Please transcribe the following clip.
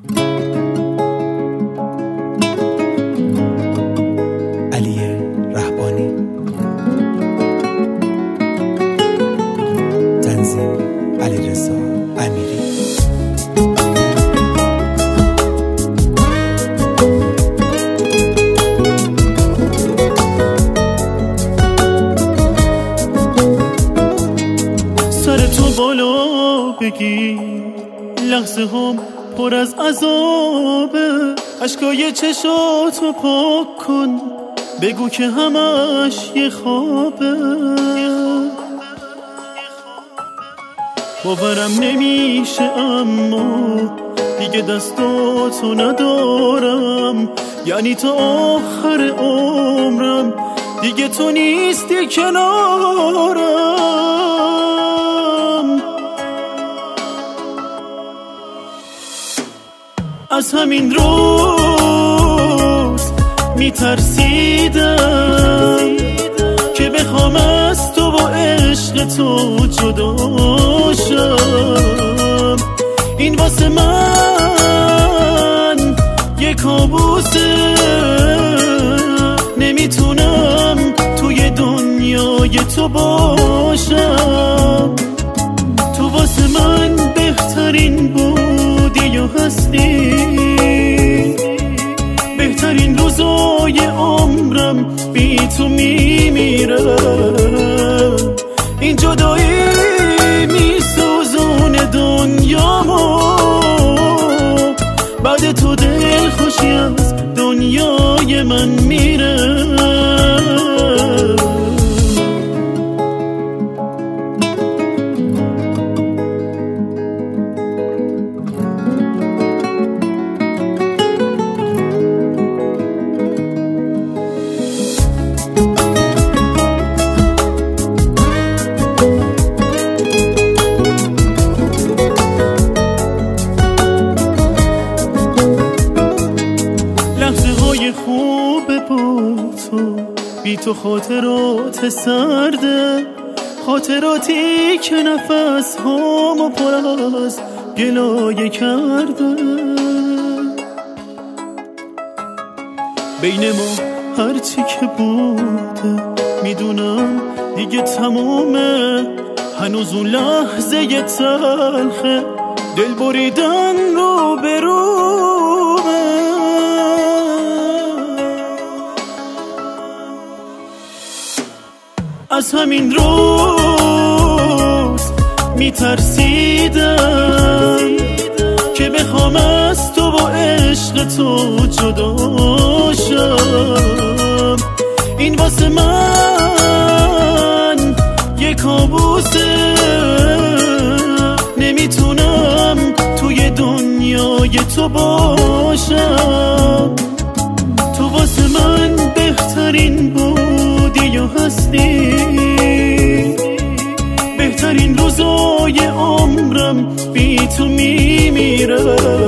علی رهبانی، تنظیم علیرضا امیری. سر تو بالا بگی لحظه هم پر از عذابه، اشکای چشاتو پاک کن، بگو که همش یه خوابه. باورم نمیشه اما دیگه دستاتو ندارم، یعنی تا آخر عمرم دیگه تو نیستی کنارم. از همین روز میترسیدم که بخوام از تو با عشق تو جدا شم. این واسه من یه کابوسه، نمیتونم توی دنیای تو باشم. تو واسه من بهترین بودی و هستی، بهترین روزای عمرم بی تو میمیرم. این جدایی میسوزونه دنیامو، بعد تو دل خوشی از دنیای من میره. خوب با تو بی تو خاطرات سرده، خاطراتی که نفس هامو پر از گلایه کرده. بین ما هرچی که بوده میدونم دیگه تمومه، هنوز اون لحظه یه تلخه دل بریدن رو برومه. از همین روز میترسیدم که بخوام از تو با عشق تو جدا شم. این واسه من یه کابوسه، نمیتونم توی دنیای تو باشم. تو واسه من بهترین بودی و هستی، بهترین روزای عمرم بی تو میمیرم.